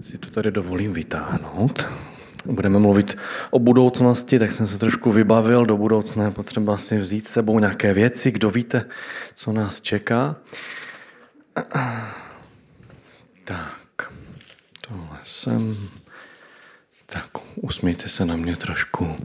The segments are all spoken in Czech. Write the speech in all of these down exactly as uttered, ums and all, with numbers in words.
Si to tady dovolím vytáhnout. Budeme mluvit o budoucnosti, tak jsem se trošku vybavil. Do budoucna je potřeba si vzít s sebou nějaké věci. Kdo víte, co nás čeká? Tak, tohle jsem. Tak, usmějte se na mě trošku.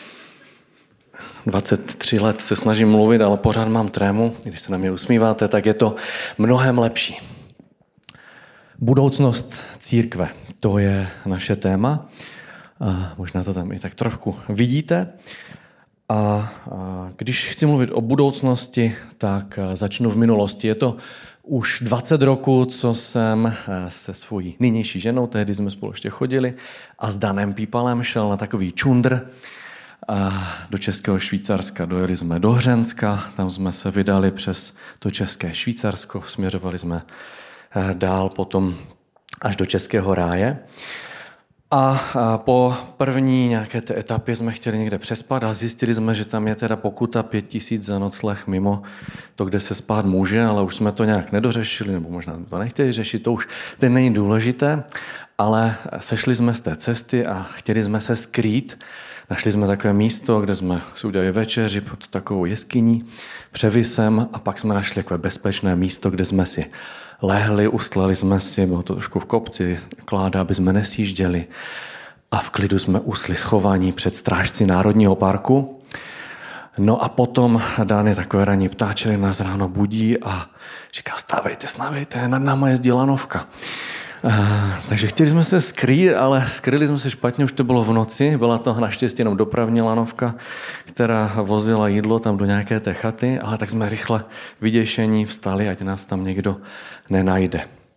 dvacet tři let se snažím mluvit, ale pořád mám trému. Když se na mě usmíváte, tak je to mnohem lepší. Budoucnost církve, to je naše téma. A možná to tam i tak trošku vidíte. A, a když chci mluvit o budoucnosti, tak začnu v minulosti. Je to už dvacet roků, co jsem se svojí nynější ženou, tehdy jsme spolu ještě chodili, a s Danem Pípalem šel na takový čundr a do Českého Švýcarska. Dojeli jsme do Hřenska, tam jsme se vydali přes to České Švýcarsko, směřovali jsme dál potom až do Českého ráje. A po první nějaké té etapě jsme chtěli někde přespat a zjistili jsme, že tam je teda pokuta pět tisíc za nocleh mimo to, kde se spát může, ale už jsme to nějak nedořešili, nebo možná to nechtěli řešit, to už teď není důležité, ale sešli jsme z té cesty a chtěli jsme se skrýt. Našli jsme takové místo, kde jsme si udělali večeři pod takovou jeskyní, převisem, a pak jsme našli takové bezpečné místo, kde jsme si lehli, ustlali jsme si, bylo to trošku v kopci, kláda, aby jsme nesjížděli, a v klidu jsme usli schování před strážci Národního parku. No a potom Dan je takové ranní ptáček, nás ráno budí a říká: stávejte, stávejte, nad náma jezdí lanovka. Uh, takže chtěli jsme se skrýt, ale skryli jsme se špatně, už to bylo v noci. Byla to naštěstí jenom dopravní lanovka, která vozila jídlo tam do nějaké té chaty, ale tak jsme rychle vyděšení vstali, ať nás tam někdo nenajde.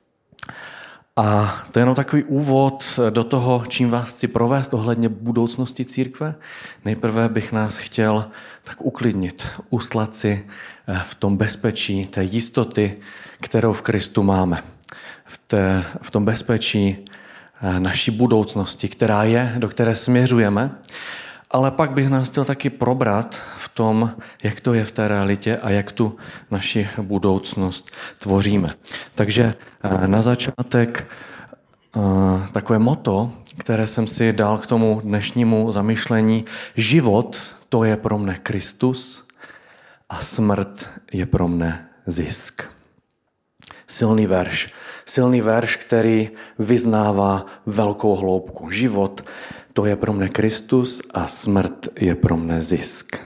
A to je jenom takový úvod do toho, čím vás chci provést ohledně budoucnosti církve. Nejprve bych nás chtěl tak uklidnit, uslat si v tom bezpečí té jistoty, kterou v Kristu máme. V, té, v tom bezpečí naší budoucnosti, která je, do které směřujeme, ale pak bych nás chtěl taky probrat v tom, jak to je v té realitě a jak tu naši budoucnost tvoříme. Takže na začátek takové motto, které jsem si dal k tomu dnešnímu zamyšlení: život, to je pro mne Kristus a smrt je pro mne zisk. Silný verš. Silný verš, který vyznává velkou hloubku. Život, to je pro mne Kristus a smrt je pro mne zisk.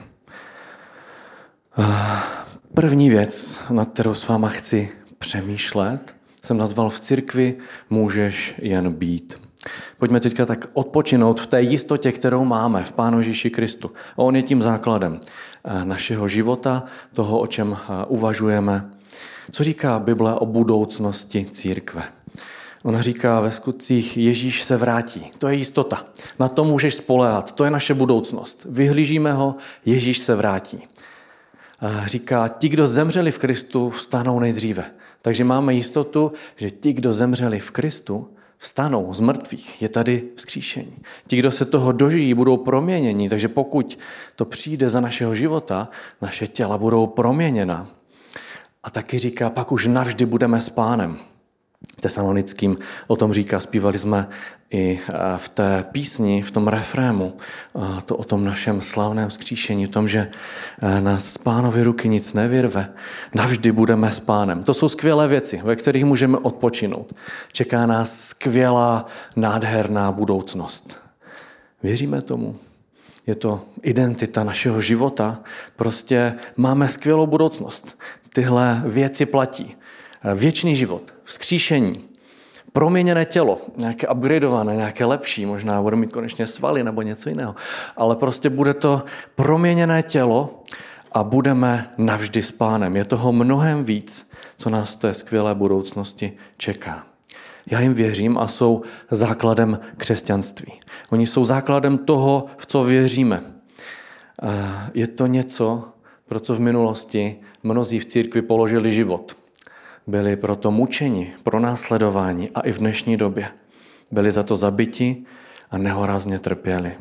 První věc, nad kterou s váma chci přemýšlet, jsem nazval: v církvi můžeš jen být. Pojďme teďka tak odpočinout v té jistotě, kterou máme v Pánu Ježíši Kristu. A on je tím základem našeho života, toho, o čem uvažujeme. Co říká Bible o budoucnosti církve? Ona říká ve skutcích: Ježíš se vrátí. To je jistota. Na to můžeš spoléhat. To je naše budoucnost. Vyhlížíme ho, Ježíš se vrátí. A říká: ti, kdo zemřeli v Kristu, vstanou nejdříve. Takže máme jistotu, že ti, kdo zemřeli v Kristu, vstanou z mrtvých. Je tady vzkříšení. Ti, kdo se toho dožijí, budou proměněni. Takže pokud to přijde za našeho života, naše těla budou proměněna. A taky říká: pak už navždy budeme s Pánem. Tesalonickým o tom říká, zpívali jsme i v té písni, v tom refrému, to o tom našem slavném vzkříšení, v tom, že nás z Pánovy ruky nic nevyrve. Navždy budeme s Pánem. To jsou skvělé věci, ve kterých můžeme odpočinout. Čeká nás skvělá, nádherná budoucnost. Věříme tomu? Je to identita našeho života. Prostě máme skvělou budoucnost. Tyhle věci platí. Věčný život, vzkříšení, proměněné tělo, nějaké upgradeované, nějaké lepší, možná bude mít konečně svaly nebo něco jiného, ale prostě bude to proměněné tělo a budeme navždy s Pánem. Je toho mnohem víc, co nás v té skvělé budoucnosti čeká. Já jim věřím a jsou základem křesťanství. Oni jsou základem toho, v co věříme. Je to něco, pro co v minulosti mnozí v církvi položili život. Byli proto mučeni, pronásledováni a i v dnešní době. Byli za to zabiti a nehorázně trpěli.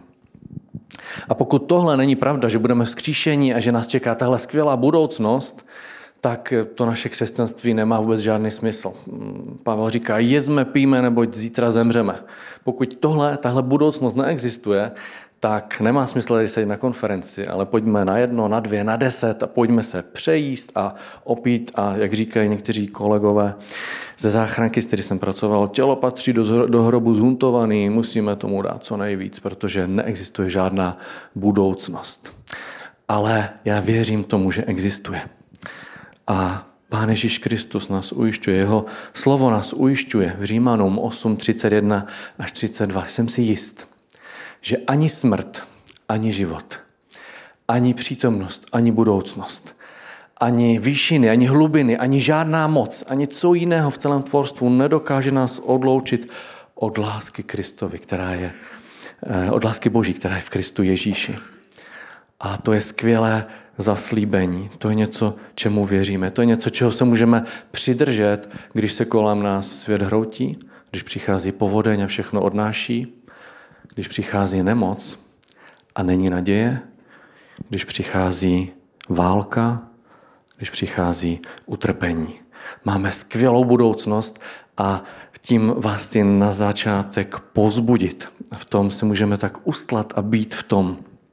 A pokud tohle není pravda, že budeme vzkříšení a že nás čeká tahle skvělá budoucnost, tak to naše křesťanství nemá vůbec žádný smysl. Pavel říká, jezme, pijme, neboť zítra zemřeme. Pokud tohle, tahle budoucnost neexistuje, tak nemá smysl tady sedět na konferenci, ale pojďme na jedno, na dvě, na deset a pojďme se přejíst a opít a jak říkají někteří kolegové ze záchranky, s kterým jsem pracoval, tělo patří do, do hrobu zhuntovaný, musíme tomu dát co nejvíc, protože neexistuje žádná budoucnost. Ale já věřím tomu, že existuje. A Pán Ježíš Kristus nás ujišťuje, jeho slovo nás ujišťuje v Římanům osm, třicet jedna až třicet dva. Jsem si jist, že ani smrt, ani život, ani přítomnost, ani budoucnost, ani výšiny, ani hlubiny, ani žádná moc, ani co jiného v celém tvorstvu nedokáže nás odloučit od lásky Kristovi, která je, od lásky Boží, která je v Kristu Ježíši. A to je skvělé zaslíbení, to je něco, čemu věříme, to je něco, čeho se můžeme přidržet, když se kolem nás svět hroutí, když přichází povodeň a všechno odnáší, když přichází nemoc a není naděje, když přichází válka, když přichází utrpení. Máme skvělou budoucnost a tím vás chci na začátek povzbudit. V tom se můžeme tak ustlat a být v tom.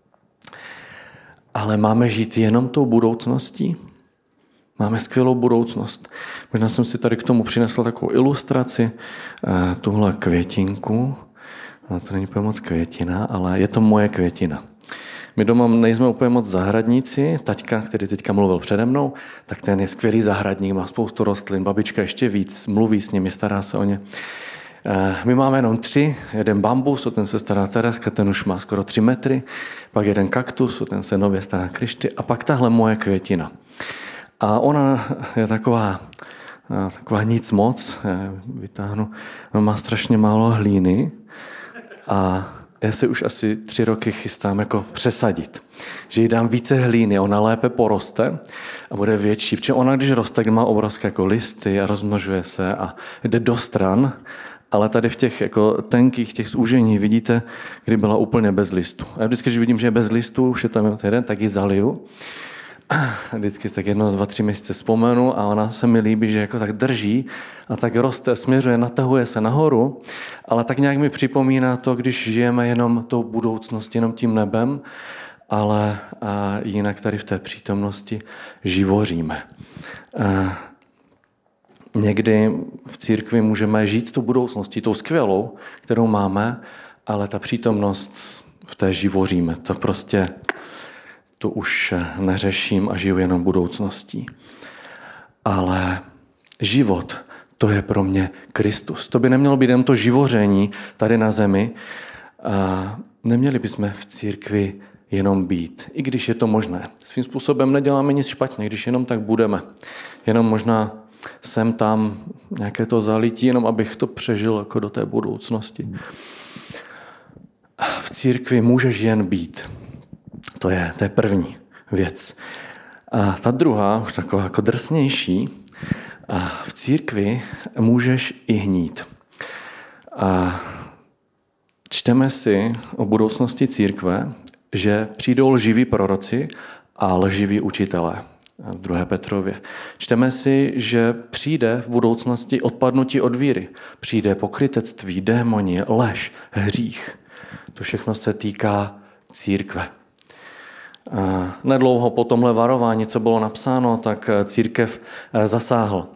Ale máme žít jenom tou budoucností? Máme skvělou budoucnost. Možná jsem si tady k tomu přinesl takovou ilustraci, tuhle květinku. No, to není úplně moc květina, ale je to moje květina. My doma nejsme úplně moc zahradníci. Taťka, který teďka mluvil přede mnou, tak ten je skvělý zahradník, má spoustu rostlin, babička ještě víc, mluví s nimi, stará se o ně. My máme jenom tři, jeden bambus, o ten se stará Tereska, ten už má skoro tři metry, pak jeden kaktus, o ten se nově stará Krišty a pak tahle moje květina. A ona je taková, taková nic moc, já vytáhnu, ona má strašně málo hlíny a já se už asi tři roky chystám jako přesadit, že jí dám více hlíny, ona lépe poroste a bude větší, protože ona, když roste, tak má obrovské jako listy a rozmnožuje se a jde do stran, ale tady v těch jako tenkých, těch zúžení vidíte, kdy byla úplně bez listu. A já vždycky, když vidím, že je bez listu, už je tam jenom jeden, tak ji zaliju. A vždycky tak jedno, dva, tři měsíce vzpomenu a ona se mi líbí, že jako tak drží a tak roste, směřuje, natahuje se nahoru, ale tak nějak mi připomíná to, když žijeme jenom tou budoucností, jenom tím nebem, ale a jinak tady v té přítomnosti živoříme. A někdy v církvi můžeme žít tu budoucností, tou skvělou, kterou máme, ale ta přítomnost v té živoříme. To prostě to už neřeším a žiju jenom budoucností. Ale život, to je pro mě Kristus. To by nemělo být jen to živoření tady na zemi. A neměli bychom v církvi jenom být, i když je to možné. Svým způsobem neděláme nic špatně, když jenom tak budeme. Jenom možná sem tam nějaké to zalití, jenom abych to přežil jako do té budoucnosti. V církvi můžeš jen být. To je, to je první věc. A ta druhá, už taková jako drsnější, a v církvi můžeš i hnít. A čteme si o budoucnosti církve, že přijdou lživí proroci a lživí učitelé. V druhé Petrově. Čteme si, že přijde v budoucnosti odpadnutí od víry. Přijde pokrytectví, démoni, lež, hřích. To všechno se týká církve. A nedlouho po tomhle varování, co bylo napsáno, tak církev zasáhl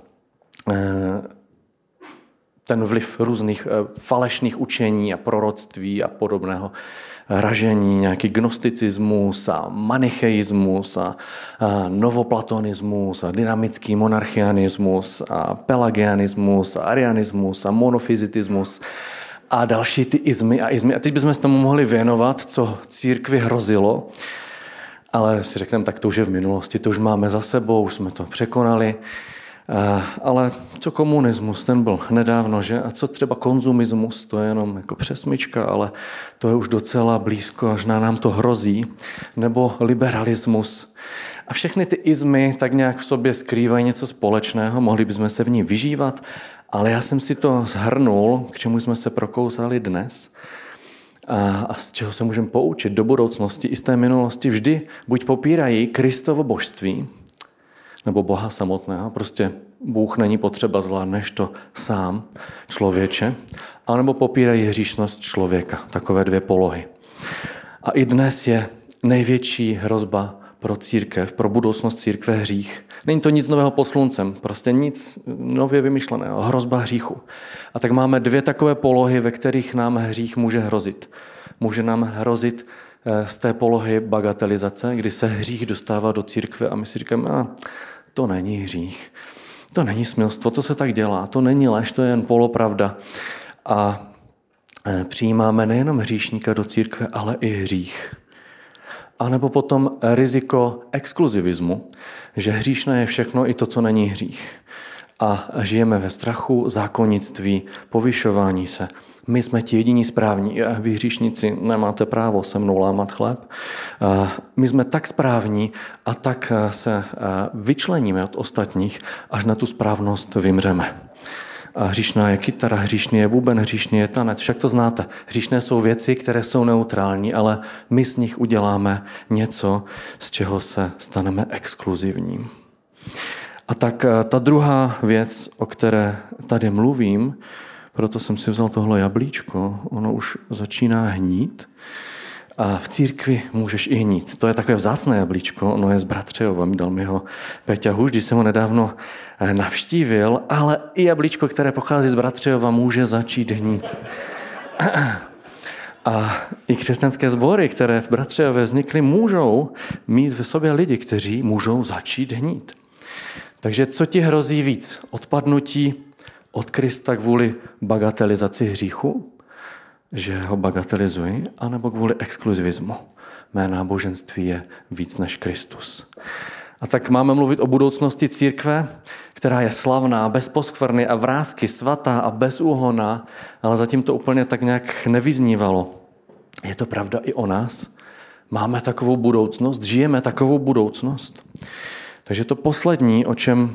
ten vliv různých falešných učení a proroctví a podobného ražení, nějaký gnosticismus a manicheismus a, a novoplatonismus a dynamický monarchianismus a pelagianismus a arianismus a monofyzitismus a další ty izmy a izmy. A teď bychom se tomu mohli věnovat, co církvi hrozilo, ale si řekneme, tak to už je v minulosti, to už máme za sebou, už jsme to překonali. Ale co komunismus, ten byl nedávno, že? A co třeba konzumismus, to je jenom jako přesmička, ale to je už docela blízko, až na nám to hrozí. Nebo liberalismus. A všechny ty izmy tak nějak v sobě skrývají něco společného, mohli bychom se v ní vyžívat, ale já jsem si to shrnul, k čemu jsme se prokousali dnes a, a z čeho se můžeme poučit do budoucnosti i z té minulosti. Vždy buď popírají Kristovo božství, nebo Boha samotného. Prostě Bůh není potřeba, zvládneš to sám, člověče. A nebo popírají hříšnost člověka. Takové dvě polohy. A i dnes je největší hrozba pro církev, pro budoucnost církve hřích. Není to nic nového pod sluncem, prostě nic nově vymyšleného, hrozba hříchu. A tak máme dvě takové polohy, ve kterých nám hřích může hrozit. Může nám hrozit z té polohy bagatelizace, kdy se hřích dostává do církve a my si říkáme, a to není hřích, to není smilstvo, co se tak dělá, to není lež, to je jen polopravda. A přijímáme nejenom hříšníka do církve, ale i hřích. A nebo potom riziko exkluzivismu, že hříšné je všechno i to, co není hřích. A žijeme ve strachu, zákonnictví, povyšování se. My jsme ti jediní správní, vy hříšníci nemáte právo se mnou lámat chléb. My jsme tak správní a tak se vyčleníme od ostatních, až na tu správnost vymřeme. A hříšná je kytara, hříšný je buben, hříšný je tanec. Však to znáte. Hříšné jsou věci, které jsou neutrální, ale my z nich uděláme něco, z čeho se staneme exkluzivním. A tak ta druhá věc, o které tady mluvím, proto jsem si vzal tohle jablíčko, ono už začíná hnít. A v církvi můžeš i hnít. To je takové vzácné jablíčko, ono je z Bratřejova, mi dal mi ho Peťa Huš, když jsem ho nedávno navštívil, ale i jablíčko, které pochází z Bratřejova, může začít hnít. A i křesťanské sbory, které v Bratřejově vznikly, můžou mít v sobě lidi, kteří můžou začít hnít. Takže co ti hrozí víc? Odpadnutí od Krista kvůli bagatelizaci hříchu, že ho bagatelizuji, anebo kvůli exkluzivismu. Mé náboženství je víc než Kristus. A tak máme mluvit o budoucnosti církve, která je slavná, bez poskvrny a vrásky, svatá a bezúhonná, ale zatím to úplně tak nějak nevyznívalo. Je to pravda i o nás? Máme takovou budoucnost? Žijeme takovou budoucnost? Takže to poslední, o čem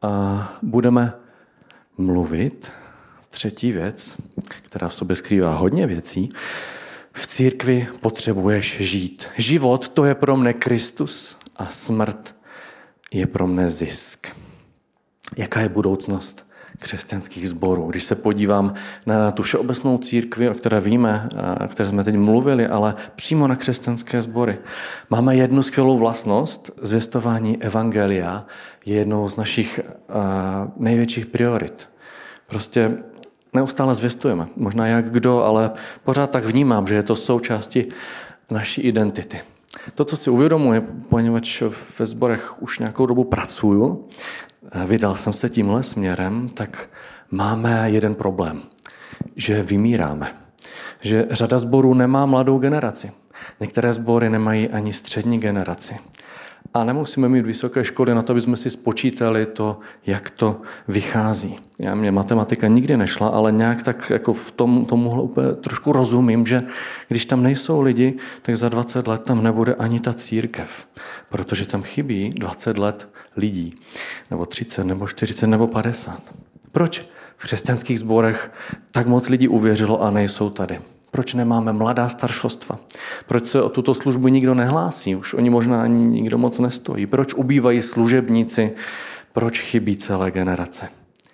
budeme mluvit, třetí věc, která v sobě skrývá hodně věcí, v církvi potřebuješ žít. Život, to je pro mne Kristus a smrt je pro mne zisk. Jaká je budoucnost křesťanských sborů? Když se podívám na tu všeobecnou církvi, o které víme, o které jsme teď mluvili, ale přímo na křesťanské sbory. Máme jednu skvělou vlastnost, zvěstování evangelia je jednou z našich největších priorit. Prostě neustále zvěstujeme. Možná jak kdo, ale pořád tak vnímám, že je to součástí naší identity. To, co si uvědomuji, poněvadž ve sborech už nějakou dobu pracuju, vydal jsem se tímhle směrem, tak máme jeden problém, že vymíráme. Že řada sborů nemá mladou generaci. Některé sbory nemají ani střední generaci. A nemusíme mít vysoké školy na to, aby jsme si spočítali to, jak to vychází. Já mě matematika nikdy nešla, ale nějak tak jako v tom, tomuhle úplně trošku rozumím, že když tam nejsou lidi, tak za dvacet let tam nebude ani ta církev. Protože tam chybí dvacet let lidí. Nebo třicet, nebo čtyřicet, nebo padesát. Proč v křesťanských sborech tak moc lidí uvěřilo a nejsou tady? Proč nemáme mladá staršostva? Proč se o tuto službu nikdo nehlásí? Už oni možná ani nikdo moc nestojí. Proč ubývají služebníci? Proč chybí celé generace?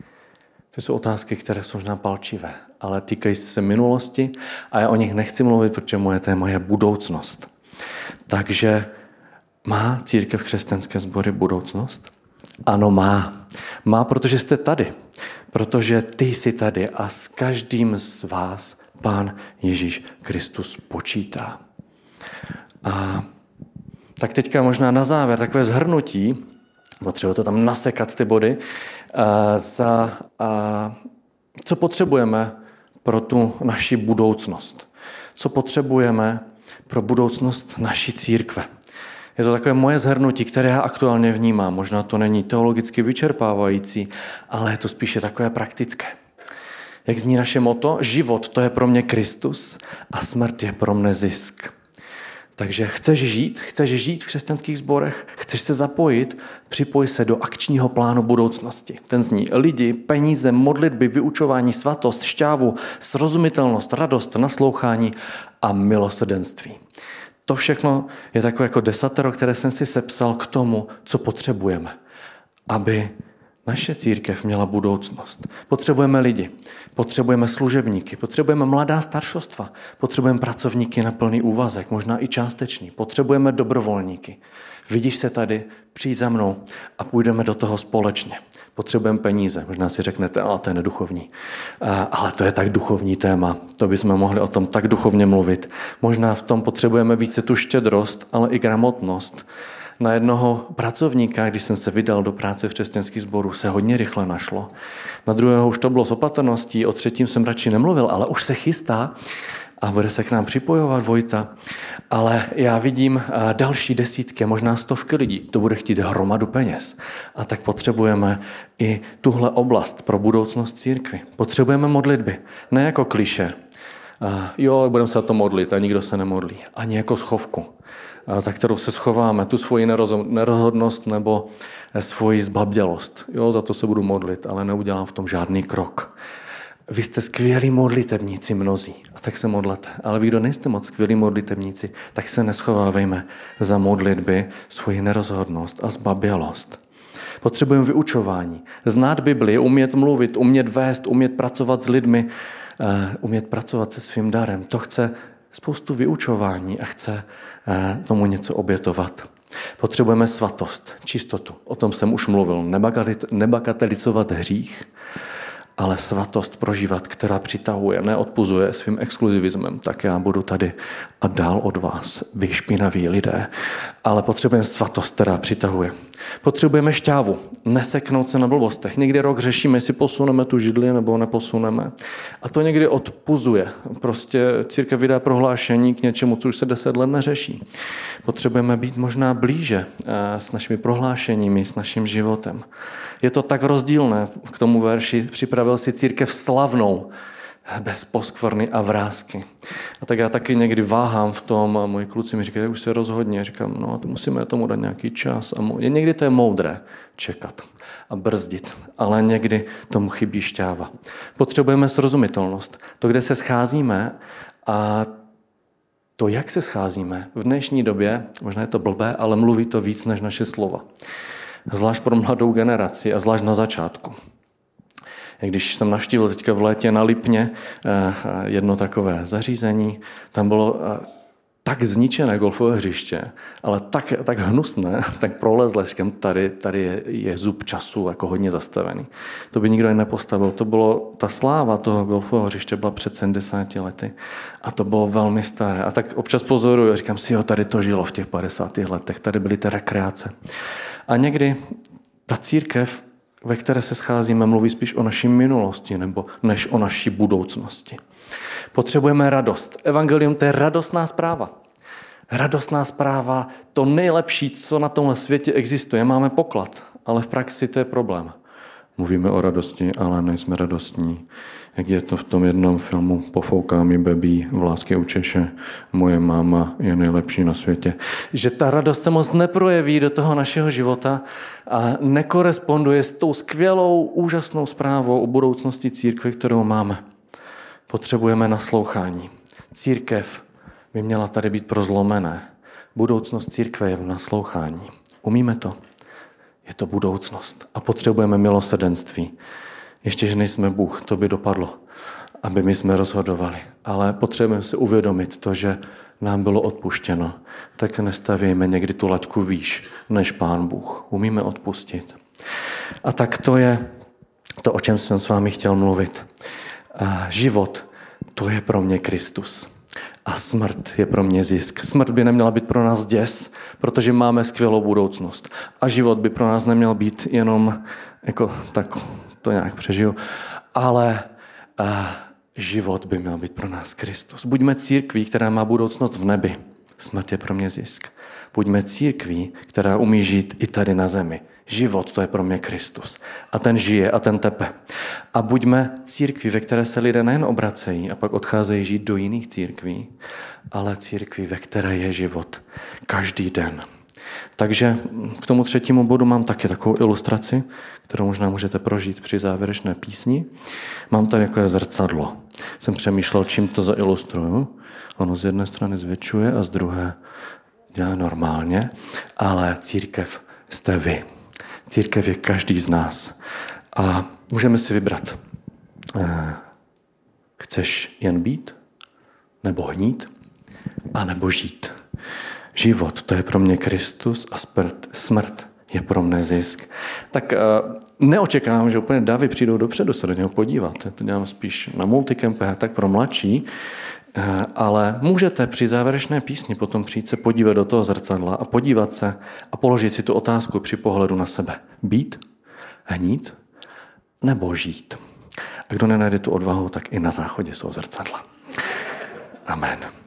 To jsou otázky, které jsou možná palčivé, ale týkají se minulosti a já o nich nechci mluvit, protože moje téma je budoucnost. Takže má církev křesťanské sbory budoucnost? Ano, má. Má, protože jste tady. Protože ty jsi tady a s každým z vás Pán Ježíš Kristus počítá. A tak teďka možná na závěr takové shrnutí, potřeba to tam nasekat ty body, a za, a co potřebujeme pro tu naši budoucnost. Co potřebujeme pro budoucnost naší církve. Je to takové moje shrnutí, které já aktuálně vnímám. Možná to není teologicky vyčerpávající, ale je to spíše takové praktické. Jak zní naše motto? Život, to je pro mě Kristus a smrt je pro mne zisk. Takže chceš žít, chceš žít v křesťanských sborech, chceš se zapojit, připoj se do akčního plánu budoucnosti. Ten zní lidi, peníze, modlitby, vyučování, svatost, šťávu, srozumitelnost, radost, naslouchání a milosrdenství. To všechno je takové jako desatero, které jsem si sepsal k tomu, co potřebujeme. aby naše církev měla budoucnost. Potřebujeme lidi, potřebujeme služebníky, potřebujeme mladá staršostva, potřebujeme pracovníky na plný úvazek, možná i částečný, potřebujeme dobrovolníky. Vidíš se tady, přijď za mnou a půjdeme do toho společně. Potřebujeme peníze. Možná si řeknete, ale to je neduchovní. Ale to je tak duchovní téma. To bychom mohli o tom tak duchovně mluvit. Možná v tom potřebujeme více tu štědrost, ale i gramotnost. Na jednoho pracovníka, když jsem se vydal do práce v křesťanských sborů, se hodně rychle našlo. Na druhého už to bylo s opatrností, o třetím jsem radši nemluvil, ale už se chystá a bude se k nám připojovat Vojta. Ale já vidím další desítky, možná stovky lidí. To bude chtít hromadu peněz. A tak potřebujeme i tuhle oblast pro budoucnost církvy. Potřebujeme modlitby, ne jako klišé. Jo, budeme se to modlit a nikdo se nemodlí. Ani jako schovku, za kterou se schováme, tu svoji nerozhodnost nebo svoji zbabělost. Jo, za to se budu modlit, ale neudělám v tom žádný krok. Vy jste skvělí modlitebníci mnozí, a tak se modlete. Ale vy, kdo nejste moc skvělí modlitebníci, tak se neschovávejme za modlitby, svoji nerozhodnost a zbabělost. Potřebujeme vyučování. Znát Bibli, umět mluvit, umět vést, umět pracovat s lidmi, umět pracovat se svým darem. To chce spoustu vyučování a chce tomu něco obětovat. Potřebujeme svatost, čistotu. O tom jsem už mluvil. Nebagatelizovat hřích, ale svatost prožívat, která přitahuje, neodpuzuje svým exkluzivismem, tak já budu tady a dál od vás, vy špinaví lidé. Ale potřebujeme svatost, která přitahuje. Potřebujeme šťávu, neseknout se na blbostech. Někdy rok řešíme, jestli posuneme tu židli nebo neposuneme. A to někdy odpuzuje. Prostě církev vydá prohlášení k něčemu, co už se deset let neřeší. Potřebujeme být možná blíže s našimi prohlášeními, s naším životem. Je to tak rozdílné k tomu verši. Připravil si církev slavnou, bez poskvrny a vrásky. A tak já taky někdy váhám v tom a moji kluci mi říkají, už se rozhodně. Říkám, no to musíme tomu dát nějaký čas. A někdy to je moudré čekat a brzdit, ale někdy tomu chybí šťáva. Potřebujeme srozumitelnost. To, kde se scházíme a to, jak se scházíme v dnešní době, možná je to blbé, ale mluví to víc než naše slova. Zvlášť pro mladou generaci a zvlášť na začátku. Když jsem navštívil teďka v létě na Lipně jedno takové zařízení, tam bylo tak zničené golfové hřiště, ale tak, tak hnusné, tak prolezlé, říkám, tady, tady je, je zub času jako hodně zastavený. To by nikdo nepostavil. To bylo, ta sláva toho golfového hřiště byla před sedmdesáti lety a to bylo velmi staré. A tak občas pozoruju, říkám si, jo, tady to žilo v těch padesátých letech, tady byly ty rekreace. A někdy ta církev, ve které se scházíme, mluví spíš o naší minulosti nebo než o naší budoucnosti. Potřebujeme radost. Evangelium, to je radostná zpráva. Radostná zpráva, to nejlepší, co na tomhle světě existuje. Máme poklad, ale v praxi to je problém. Mluvíme o radosti, ale nejsme radostní. Jak je to v tom jednom filmu Pofouká mi bebí v Lásky u Češe, moje máma je nejlepší na světě. Že ta radost se moc neprojeví do toho našeho života a nekoresponduje s tou skvělou, úžasnou zprávou o budoucnosti církve, kterou máme. Potřebujeme naslouchání. Církev by měla tady být prozlomené. Budoucnost církve je v naslouchání. Umíme to? Je to budoucnost. A potřebujeme milosrdenství. Ještě, že nejsme Bůh, to by dopadlo, aby my jsme rozhodovali. Ale potřebujeme si uvědomit to, že nám bylo odpuštěno. Tak nestavějme někdy tu laťku výš než Pán Bůh. Umíme odpustit. A tak to je to, o čem jsem s vámi chtěl mluvit. A život, to je pro mě Kristus. A smrt je pro mě zisk. Smrt by neměla být pro nás děs, protože máme skvělou budoucnost. A život by pro nás neměl být jenom, jako tak to nějak přežiju, ale a, život by měl být pro nás Kristus. Buďme církví, která má budoucnost v nebi. Smrt je pro mě zisk. Buďme církví, která umí žít i tady na zemi. Život, to je pro mě Kristus. A ten žije a ten tepe. A buďme církví, ve které se lidé nejen obracejí a pak odcházejí žít do jiných církví, ale církví, ve které je život každý den. Takže k tomu třetímu bodu mám taky takovou ilustraci, kterou možná můžete prožít při závěrečné písni. Mám tady takové zrcadlo. Jsem přemýšlel, čím to zailustruju. Ono z jedné strany zvětšuje a z druhé dělá normálně, ale církev jste vy. Církev je každý z nás. A můžeme si vybrat. Chceš jen být? Nebo hnít? A nebo žít? Život, to je pro mě Kristus a smrt, smrt je pro mne zisk. Tak neočekávám, že úplně davy přijdou dopředu se do něho podívat. To dělám spíš na multikempech, tak pro mladší. Ale můžete při závěrečné písni potom přijít se podívat do toho zrcadla a podívat se a položit si tu otázku při pohledu na sebe. Být? Hnít? Nebo žít? A kdo nenajde tu odvahu, tak i na záchodě jsou zrcadla. Amen.